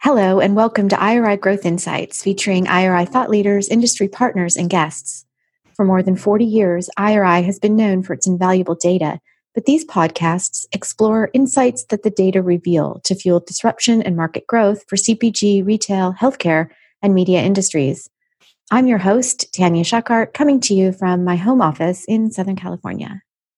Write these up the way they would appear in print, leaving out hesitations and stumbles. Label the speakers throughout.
Speaker 1: Hello, and welcome to IRI Growth Insights, featuring IRI thought leaders, industry partners, and guests. For more than 40 years, IRI has been known for its invaluable data, but these podcasts explore insights that the data reveal to fuel disruption and market growth for CPG, retail, healthcare, and media industries. I'm your host, Tanya Schuckart, coming to you from my home office in Southern California.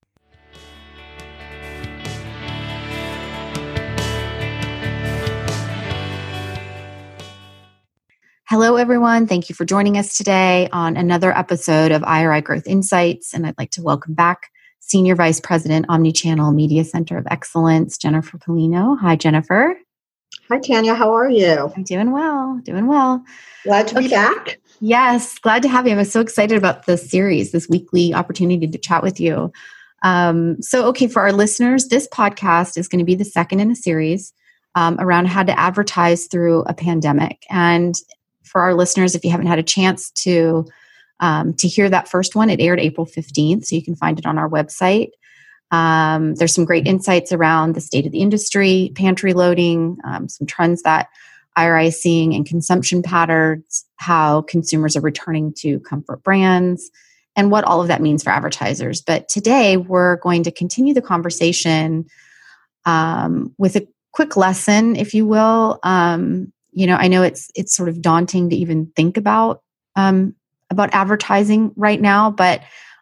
Speaker 1: Hello, everyone. Thank you for joining us today on another episode of IRI Growth Insights. And I'd like to welcome back Senior Vice President, Omnichannel Media Center of Excellence, Jennifer Polino. Hi, Jennifer.
Speaker 2: Hi, Tanya. How are you?
Speaker 1: I'm doing well.
Speaker 2: Glad to be back.
Speaker 1: Yes, glad to have you. I'm so excited about this series, this weekly opportunity to chat with you. For our listeners, this podcast is going to be the second in a series around how to advertise through a pandemic. And for our listeners, if you haven't had a chance to hear that first one, it aired April 15th, so you can find it on our website. There's some great insights around the state of the industry, pantry loading, some trends that IRI is seeing in consumption patterns, how consumers are returning to comfort brands, and what all of that means for advertisers. But today, we're going to continue the conversation with a quick lesson, if you will. I know it's sort of daunting to even think about advertising right now, but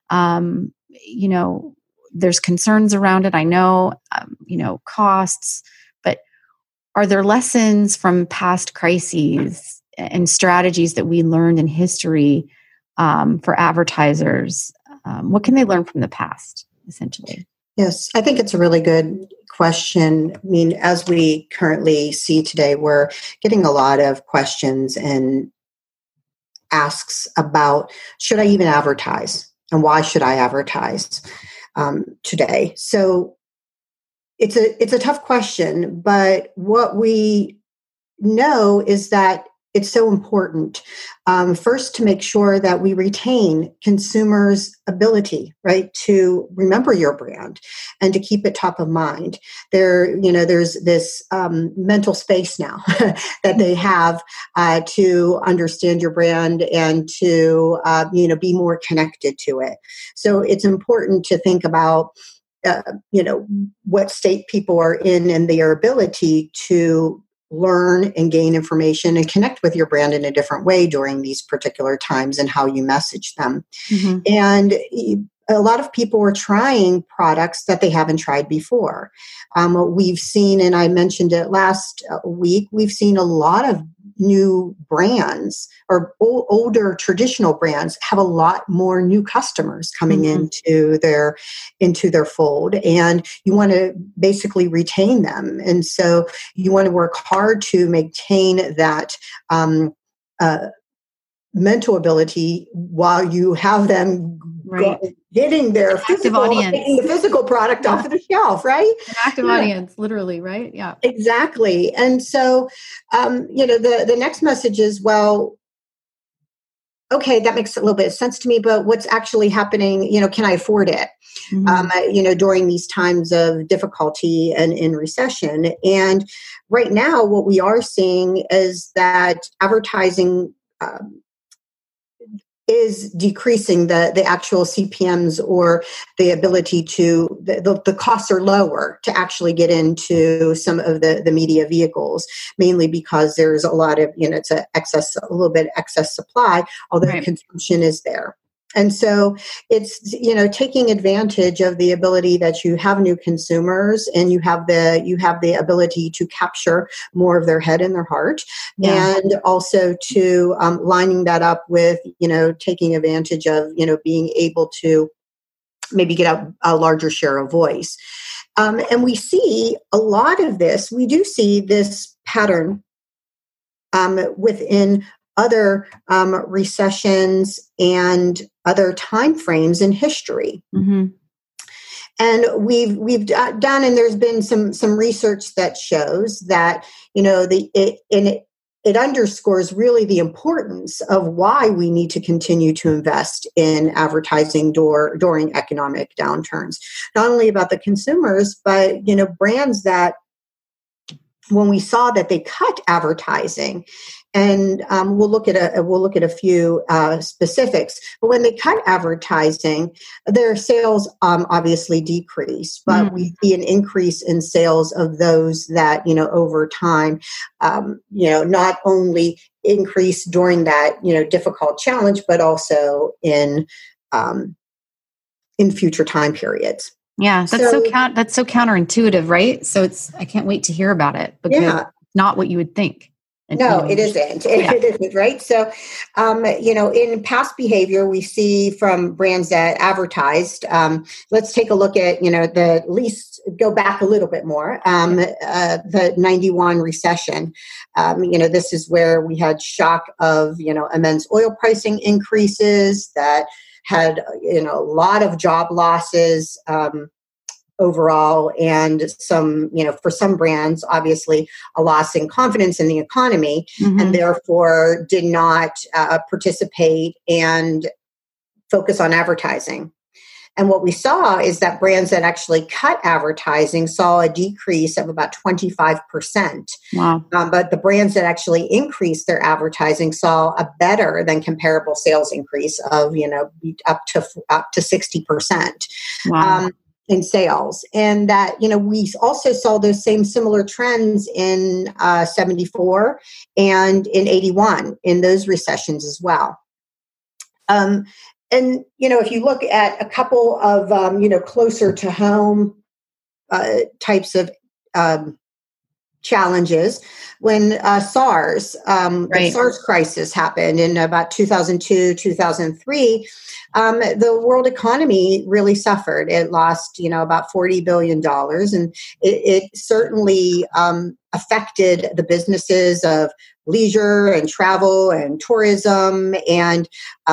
Speaker 1: there's concerns around it. I know, costs, but are there lessons from past crises and strategies that we learned in history for advertisers? What can they learn from the past, essentially?
Speaker 2: Yes, I think it's a really good question. I mean, as we currently see today, we're getting a lot of questions and asks about, should I even advertise? And why should I advertise today? So it's a tough question, but what we know is that it's so important, first, to make sure that we retain consumers' ability, right, to remember your brand and to keep it top of mind. There's this mental space now that they have to understand your brand and to be more connected to it. So it's important to think about what state people are in and their ability to learn and gain information and connect with your brand in a different way during these particular times and how you message them. Mm-hmm. And a lot of people are trying products that they haven't tried before. We've seen, and I mentioned it last week, we've seen a lot of new brands or older traditional brands have a lot more new customers coming mm-hmm. into their fold, and you want to basically retain them. And so you want to work hard to maintain that mental ability while you have them getting their taking the physical product off of the shelf, right?
Speaker 1: An active audience, literally, right? Yeah,
Speaker 2: exactly. And so, the next message is, well, okay, that makes a little bit of sense to me, but what's actually happening? Can I afford it? Mm-hmm. During these times of difficulty and in recession. And right now, what we are seeing is that advertising is decreasing the actual CPMs, or the ability to, the costs are lower to actually get into some of the media vehicles, mainly because there's a lot of, it's a little bit excess supply, although consumption is there. And so it's, taking advantage of the ability that you have new consumers and you have the ability to capture more of their head and their heart, and also to lining that up with, taking advantage of, being able to maybe get a larger share of voice. And we see a lot of this. We do see this pattern within other recessions and other time frames in history. Mm-hmm. And we've done, and there's been some research that shows that, it underscores really the importance of why we need to continue to invest in advertising during economic downturns. Not only about the consumers, but, brands that when we saw that they cut advertising, and we'll look at a few specifics. But when they cut advertising, their sales obviously decreased, but we see an increase in sales of those that over time, not only increase during that difficult challenge, but also in future time periods.
Speaker 1: Yeah, that's so counterintuitive, right? So I can't wait to hear about it, because it's not what you would think.
Speaker 2: No, it isn't. It isn't, right? So, in past behavior, we see from brands that advertised. Let's take a look at, go back a little bit more. The 91 recession. This is where we had shock of, immense oil pricing increases that had, a lot of job losses, overall, and some, for some brands, obviously a loss in confidence in the economy, and therefore did not participate and focus on advertising. And what we saw is that brands that actually cut advertising saw a decrease of about 25%.
Speaker 1: Wow.
Speaker 2: But the brands that actually increased their advertising saw a better than comparable sales increase of, up to 60%.
Speaker 1: Wow.
Speaker 2: In sales. And that, we also saw those same similar trends in 74 and in 81 in those recessions as well. And, if you look at a couple of, closer to home types of challenges, when SARS, the SARS crisis happened in about 2002, 2003, the world economy really suffered. It lost, about $40 billion. And it certainly affected the businesses of leisure and travel and tourism and,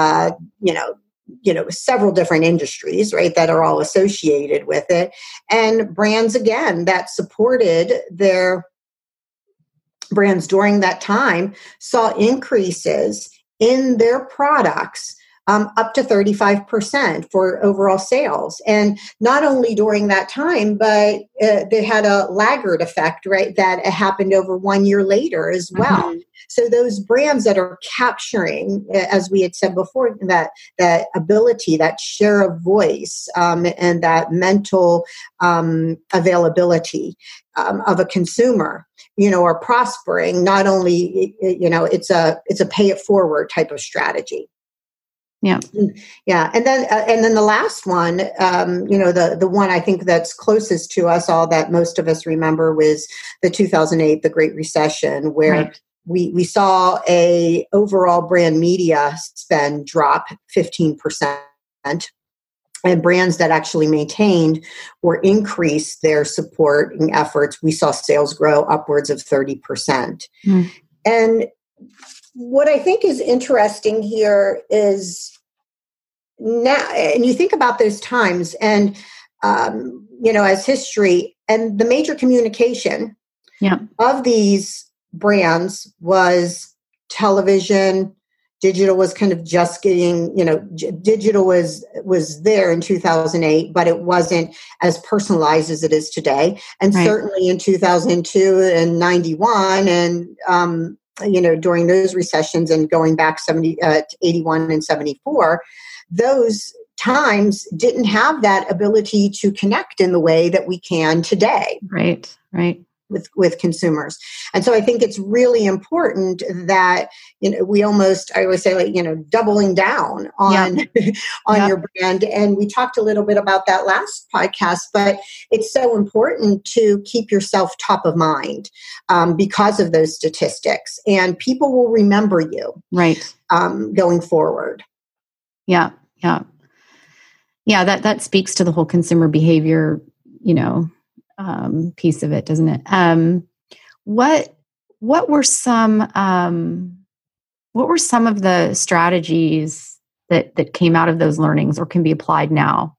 Speaker 2: several different industries, right, that are all associated with it. And brands, again, that supported their brands during that time saw increases in their products up to 35% for overall sales. And not only during that time, but they had a laggard effect, right, that happened over 1 year later as well. So those brands that are capturing, as we had said before, that ability, that share of voice, and that mental availability of a consumer, are prospering. Not only, it's a pay it forward type of strategy.
Speaker 1: Yeah.
Speaker 2: And then the last one, the one I think that's closest to us all that most of us remember was the 2008, the Great Recession, where we saw a overall brand media spend drop 15%. And brands that actually maintained or increased their supporting efforts, we saw sales grow upwards of 30%. And what I think is interesting here is now, and you think about those times and, as history, and the major communication of these brands was television. Digital was kind of just getting, digital was there in 2008, but it wasn't as personalized as it is today. And certainly in 2002 and 91 and, during those recessions and going back 81 and 74, those times didn't have that ability to connect in the way that we can today.
Speaker 1: Right.
Speaker 2: With consumers. And so I think it's really important that, we almost, I always say, doubling down on, on your brand. And we talked a little bit about that last podcast, but it's so important to keep yourself top of mind because of those statistics, and people will remember you going forward. Yeah.
Speaker 1: That speaks to the whole consumer behavior, piece of it, doesn't it? What were some of the strategies that came out of those learnings or can be applied now?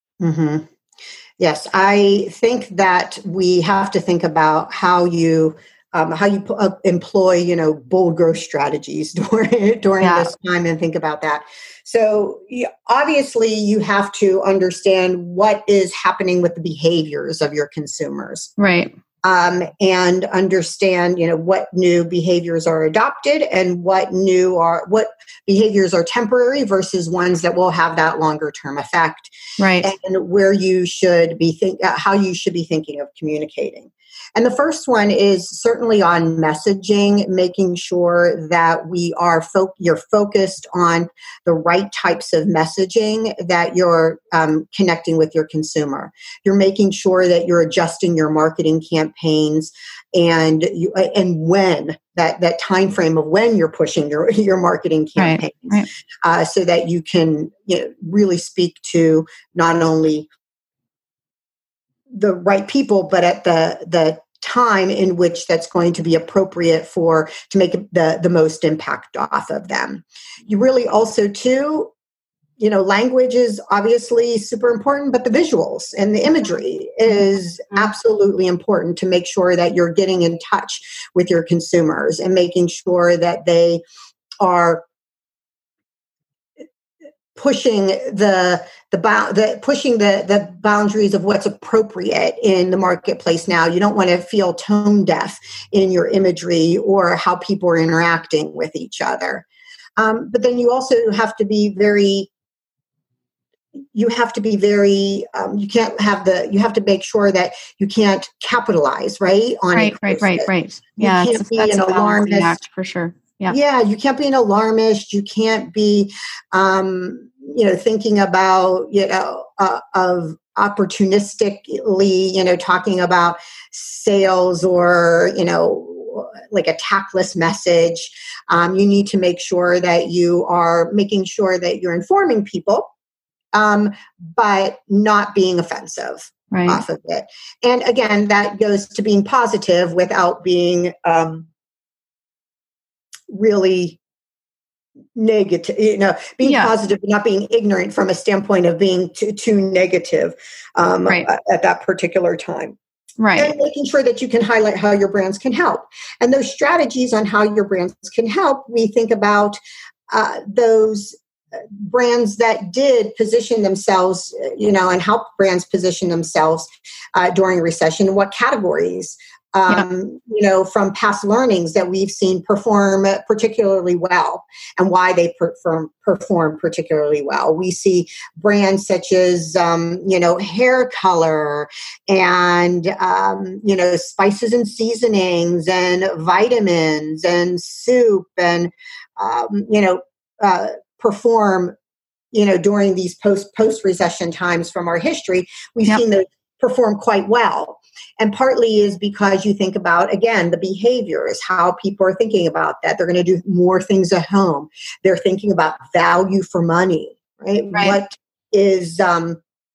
Speaker 2: Yes, I think that we have to think about how you employ, bold growth strategies during this time, and think about that. So obviously you have to understand what is happening with the behaviors of your consumers.
Speaker 1: Right.
Speaker 2: and understand, what new behaviors are adopted and what behaviors are temporary versus ones that will have that longer term effect,
Speaker 1: right?
Speaker 2: And where you should be how you should be thinking of communicating. And the first one is certainly on messaging, making sure that you're focused on the right types of messaging that you're connecting with your consumer. You're making sure that you're adjusting your marketing campaigns and when that time frame of when you're pushing your marketing campaigns,
Speaker 1: right.
Speaker 2: So that you can really speak to not only the right people, but at the time in which that's going to be appropriate to make the most impact off of them. You really also too, language is obviously super important, but the visuals and the imagery is absolutely important to make sure that you're getting in touch with your consumers and making sure that they are pushing the boundaries of what's appropriate in the marketplace now. You don't want to feel tone deaf in your imagery or how people are interacting with each other. But then you also have to be very. You have to make sure that you can't capitalize, right?
Speaker 1: Right. Yeah,
Speaker 2: you can't be an alarmist
Speaker 1: act for sure.
Speaker 2: Yeah, you can't be an alarmist. You can't be, thinking about, of opportunistically, talking about sales or, like a tactless message. You need to make sure that you are making sure that you're informing people, but not being offensive off of it. And again, that goes to being positive without being really negative, being positive, but not being ignorant from a standpoint of being too negative at that particular time.
Speaker 1: Right.
Speaker 2: And making sure that you can highlight how your brands can help. And those strategies on how your brands can help, we think about those brands that did position themselves, and help brands position themselves during a recession, what categories, from past learnings that we've seen perform particularly well and why they perform particularly well. We see brands such as, hair color and, spices and seasonings and vitamins and soup and, perform, during these post-recession times from our history. We've seen those perform quite well. And partly is because you think about, again, the behaviors, how people are thinking about that. They're going to do more things at home. They're thinking about value for money, right? What is, I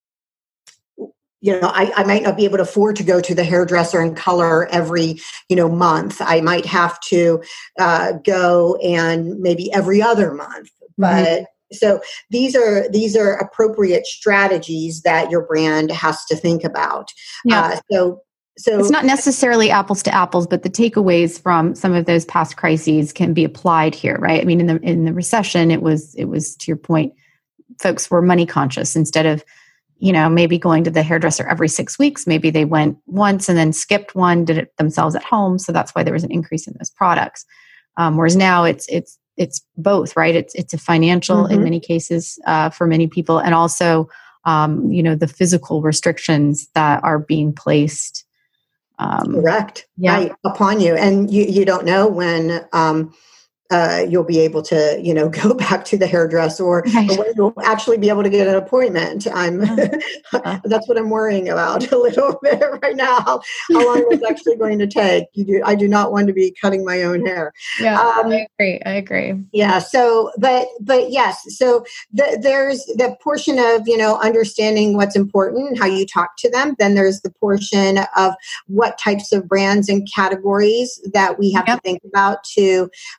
Speaker 2: might not be able to afford to go to the hairdresser and color every, month. I might have to go and maybe every other month. But so these are appropriate strategies that your brand has to think about. So
Speaker 1: it's not necessarily apples to apples, but the takeaways from some of those past crises can be applied here, right? I mean, in the recession, it was to your point, folks were money conscious. Instead of, maybe going to the hairdresser every 6 weeks, maybe they went once and then skipped one, did it themselves at home. So that's why there was an increase in those products. Whereas now it's both, right? It's a financial in many cases for many people, and also the physical restrictions that are being placed.
Speaker 2: Correct. Right upon you. And you don't know when you'll be able to, go back to the hairdresser or when you'll actually be able to get an appointment. That's what I'm worrying about a little bit right now. How long it's actually going to take. I do not want to be cutting my own hair.
Speaker 1: Yeah, I agree.
Speaker 2: Yeah. So, but yes. So there's the portion of, understanding what's important and how you talk to them. Then there's the portion of what types of brands and categories that we have to think about to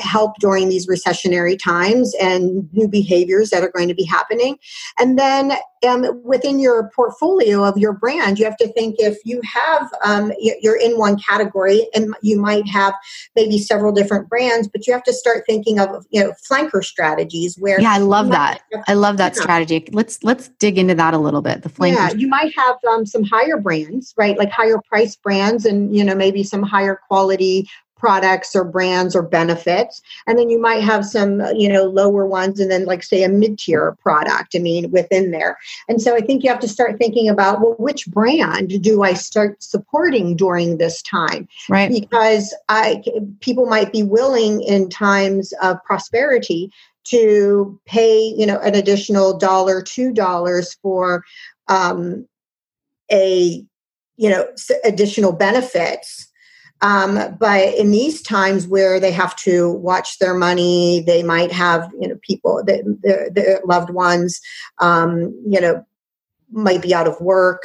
Speaker 2: help during these recessionary times and new behaviors that are going to be happening. And then within your portfolio of your brand, you have to think if you have, you're in one category and you might have maybe several different brands, but you have to start thinking of, flanker strategies where.
Speaker 1: Yeah, I love that. I love that strategy. Let's dig into that a little bit. The flanker.
Speaker 2: Yeah, you might have some higher brands, right? Like higher price brands and, maybe some higher quality products or brands or benefits. And then you might have some, lower ones and then like say a mid-tier product, within there. And so I think you have to start thinking about, well, which brand do I start supporting during this time?
Speaker 1: Right.
Speaker 2: Because people might be willing in times of prosperity to pay, an additional $1, $2 for additional benefits. But in these times where they have to watch their money, they might have, people, their loved ones, might be out of work,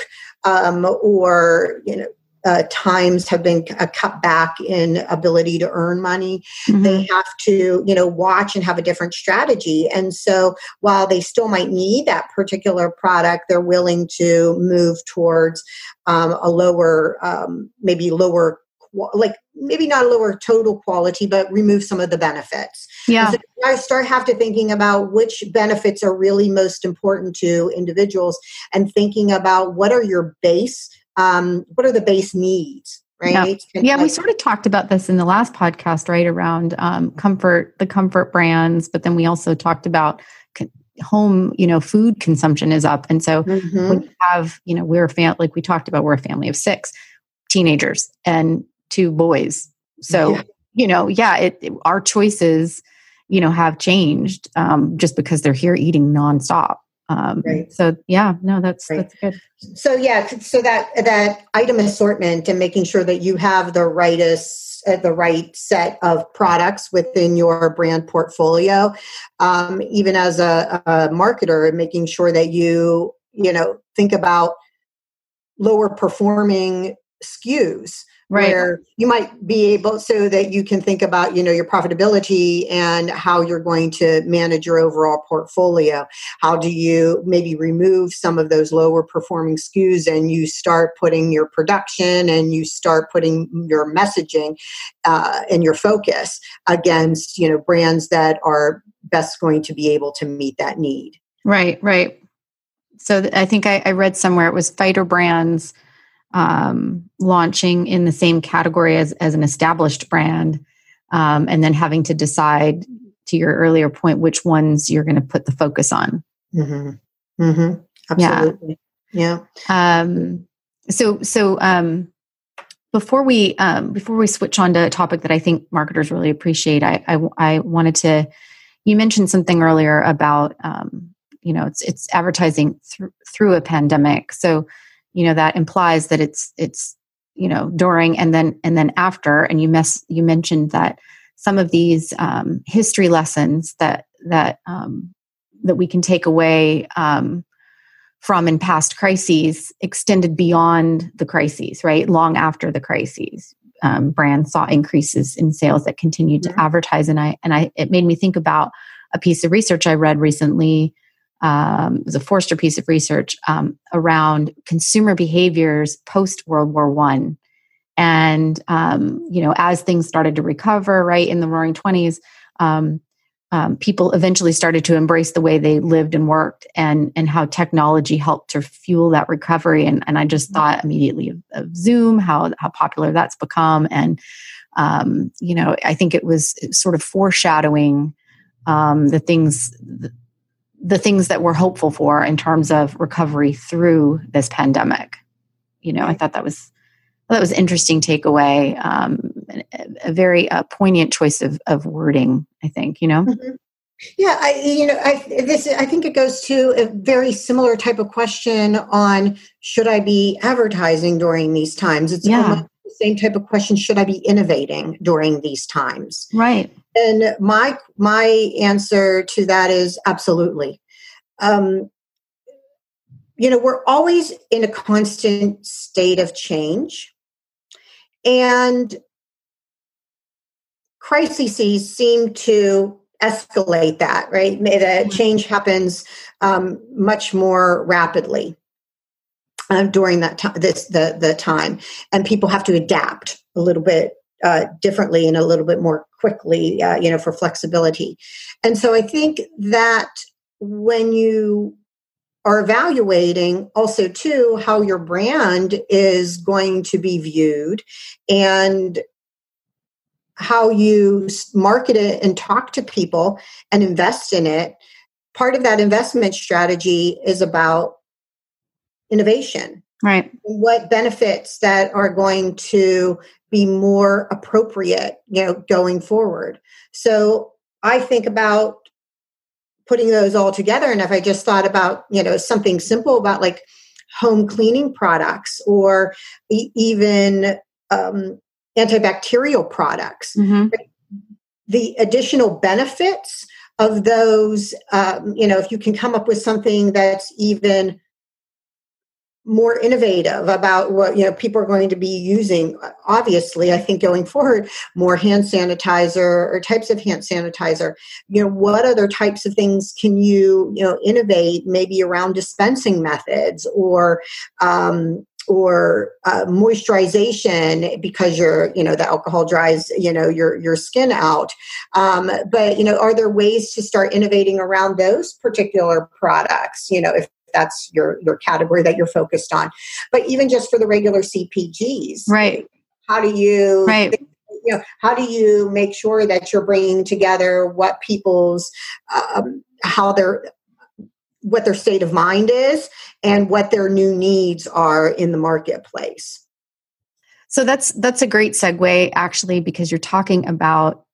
Speaker 2: or, times have been cut back in ability to earn money. Mm-hmm. They have to, watch and have a different strategy. And so while they still might need that particular product, they're willing to move towards a lower, maybe not a lower total quality, but remove some of the benefits.
Speaker 1: Yeah.
Speaker 2: And so I have to thinking about which benefits are really most important to individuals and thinking about what are your base, what are the base needs, right?
Speaker 1: Yeah, we sort of talked about this in the last podcast, right? Around the comfort brands, but then we also talked about home, food consumption is up. And so
Speaker 2: mm-hmm.
Speaker 1: when you have, we're a family of 6 teenagers and 2 boys. So, our choices, have changed just because they're here eating nonstop.
Speaker 2: Right.
Speaker 1: So that's good.
Speaker 2: So so that item assortment and making sure that you have the right set of products within your brand portfolio, even as a marketer, making sure that you think about lower performing SKUs. Right. Where you might be able, so that you can think about, your profitability and how you're going to manage your overall portfolio. How do you maybe remove some of those lower performing SKUs and you start putting your production and you start putting your messaging and your focus against, brands that are best going to be able to meet that need.
Speaker 1: Right, right. So I think I read somewhere it was fighter brands launching in the same category as an established brand, and then having to decide, to your earlier point, which ones you're going to put the focus on.
Speaker 2: Mm-hmm. Mm-hmm. Absolutely. Yeah.
Speaker 1: So before we switch on to a topic that I think marketers really appreciate, I wanted to. You mentioned something earlier about it's advertising through a pandemic. So that implies that it's during and then after. And you mentioned that some of these history lessons that we can take away from in past crises extended beyond the crises, right? Long after the crises, brands saw increases in sales that continued to advertise. And it made me think about a piece of research I read recently. It was a Forrester piece of research around consumer behaviors post World War I. And, as things started to recover, right, in the Roaring 20s, people eventually started to embrace the way they lived and worked and how technology helped to fuel that recovery. And I just thought immediately of Zoom, how popular that's become. And, I think it was sort of foreshadowing the things that we're hopeful for in terms of recovery through this pandemic. I thought that was an interesting takeaway, a very poignant choice of wording, I think,
Speaker 2: Mm-hmm. Yeah, I think it goes to a very similar type of question on should I be advertising during these times? It's almost the same type of question, should I be innovating during these times?
Speaker 1: Right.
Speaker 2: And my answer to that is absolutely. We're always in a constant state of change. And crises seem to escalate that, right? The change happens much more rapidly during that time, the time, and people have to adapt a little bit differently and a little bit more quickly, for flexibility. And so I think that when you are evaluating also too how your brand is going to be viewed and how you market it and talk to people and invest in it, part of that investment strategy is about innovation.
Speaker 1: Right.
Speaker 2: What benefits that are going to be more appropriate, going forward. So I think about putting those all together. And if I just thought about, something simple about like home cleaning products or even antibacterial products,
Speaker 1: Mm-hmm.
Speaker 2: the additional benefits of those, if you can come up with something that's even more innovative about what people are going to be using. Obviously, I think going forward, more hand sanitizer or types of hand sanitizer. What other types of things can you innovate? Maybe around dispensing methods or moisturization because the alcohol dries your skin out. But are there ways to start innovating around those particular products? If that's your category that you're focused on. But even just for the regular CPGs,
Speaker 1: right?
Speaker 2: How do you,
Speaker 1: right?
Speaker 2: How do you make sure that you're bringing together what people's, what their state of mind is and what their new needs are in the marketplace?
Speaker 1: So that's a great segue, actually, because you're talking about,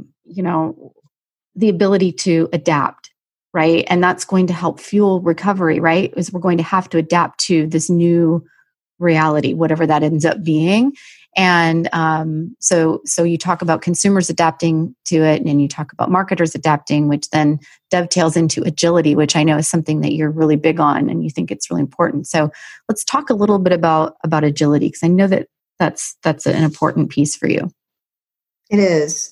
Speaker 1: the ability to adapt. Right. And that's going to help fuel recovery, right? Is we're going to have to adapt to this new reality, whatever that ends up being. And so you talk about consumers adapting to it, and you talk about marketers adapting, which then dovetails into agility, which I know is something that you're really big on and you think it's really important. So let's talk a little bit about agility, because I know that that's an important piece for you.
Speaker 2: It is.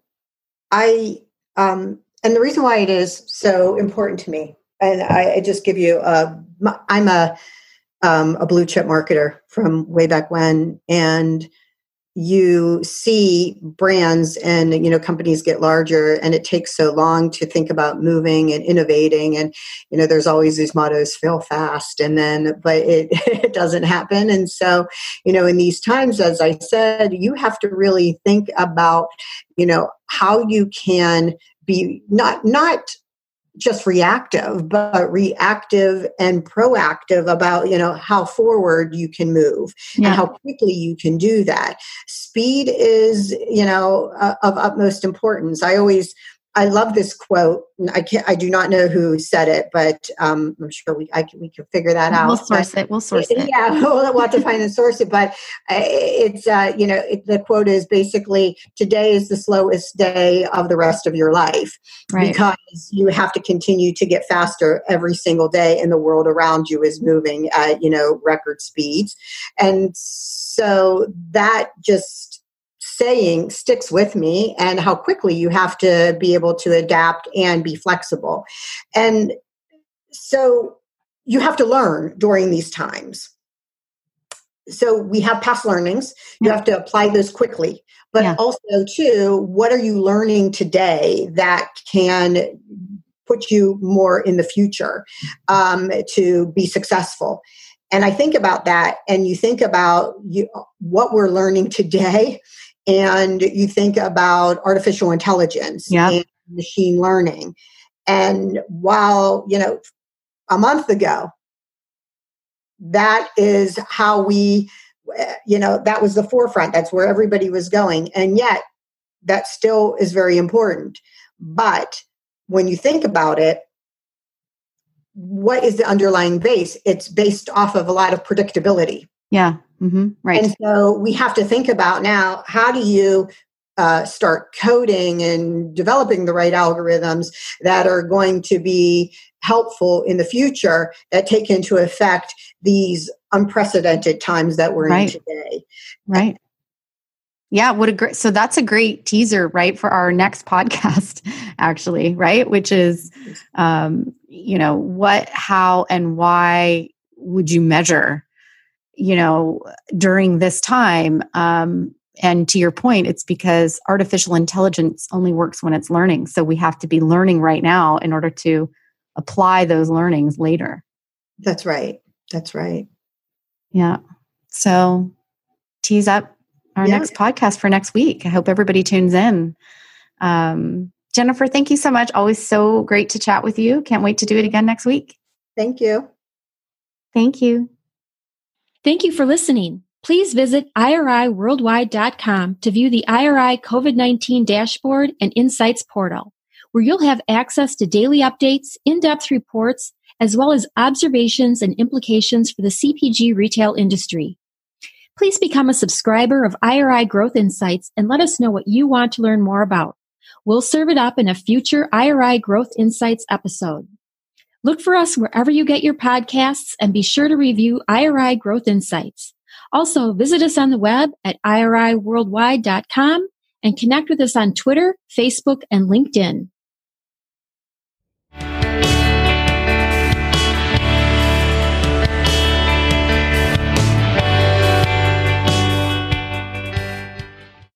Speaker 2: And the reason why it is so important to me, and I just give you, I'm a blue chip marketer from way back when, and you see brands and companies get larger, and it takes so long to think about moving and innovating, and there's always these mottos: fail fast, but it doesn't happen. And so in these times, as I said, you have to really think about how you can be not just reactive, but reactive and proactive about, how forward you can move and how quickly you can do that. Speed is, of utmost importance. I love this quote. I do not know who said it, but I'm sure we can figure that out.
Speaker 1: We'll source it.
Speaker 2: Yeah, we'll have to find and source it. But it's the quote is basically, today is the slowest day of the rest of your life, right? Because you have to continue to get faster every single day, and the world around you is moving at record speeds, and so that just saying sticks with me, and how quickly you have to be able to adapt and be flexible. And so you have to learn during these times. So we have past learnings. You have to apply those quickly. But also, too, what are you learning today that can put you more in the future to be successful? And I think about that, and you think about what we're learning today, and you think about artificial intelligence and machine learning. And while, a month ago, that is how that was the forefront. That's where everybody was going. And yet that still is very important. But when you think about it, what is the underlying base? It's based off of a lot of predictability.
Speaker 1: Yeah. Mm-hmm. Right.
Speaker 2: And so we have to think about now, how do you start coding and developing the right algorithms that are going to be helpful in the future, that take into effect these unprecedented times that we're in today.
Speaker 1: Right. Yeah, what a great, so that's a great teaser, right, for our next podcast, actually, right? Which is, what, how, and why would you measure, during this time? And to your point, it's because artificial intelligence only works when it's learning. So we have to be learning right now in order to apply those learnings later.
Speaker 2: That's right. That's right.
Speaker 1: Yeah. So tease up our next podcast for next week. I hope everybody tunes in. Jennifer, thank you so much. Always so great to chat with you. Can't wait to do it again next week.
Speaker 2: Thank you.
Speaker 1: Thank you.
Speaker 3: Thank you for listening. Please visit iriworldwide.com to view the IRI COVID-19 dashboard and insights portal, where you'll have access to daily updates, in-depth reports, as well as observations and implications for the CPG retail industry. Please become a subscriber of IRI Growth Insights and let us know what you want to learn more about. We'll serve it up in a future IRI Growth Insights episode. Look for us wherever you get your podcasts and be sure to review IRI Growth Insights. Also, visit us on the web at iriworldwide.com and connect with us on Twitter, Facebook, and LinkedIn.